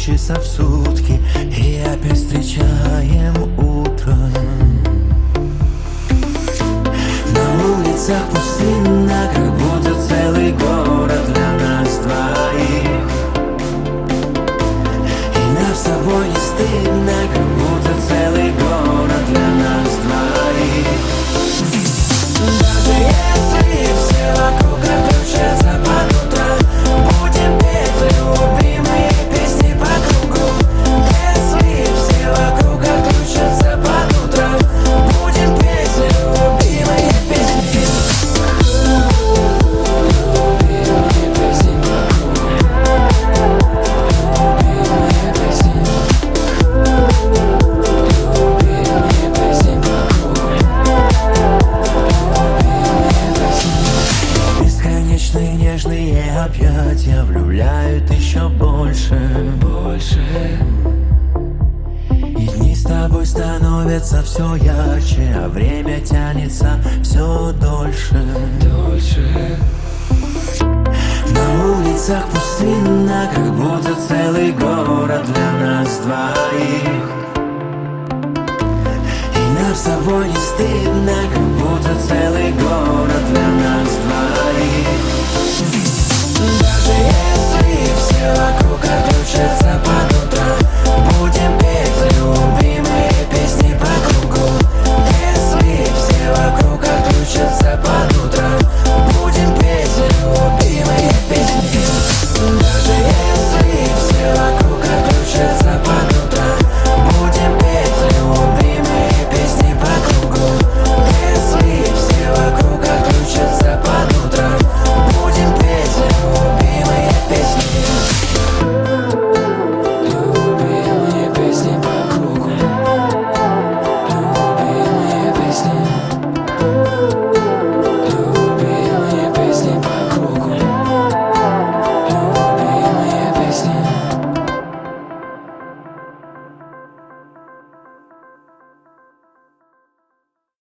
часа в сутки, и опять встречаем утро. На улицах пустынно, как будто целый город для нас двоих. И нам с тобой не стыдно, как будто целый город для нас двоих. Даже если все вокруг отключатся под утро, будем петь любимые песни по кругу. Если все вокруг отключатся под утро, будем петь любимые песни. Любимые песни по кругу. Любимые песни. Любимые песни по кругу. Бесконечные нежные объятия влюбляют еще больше. И дни с тобой становятся все ярче, а время тянется все дольше. На улицах пустынно, как будто целый город для нас двоих. И нам с тобой не стыдно, как будто целый город для нас двоих.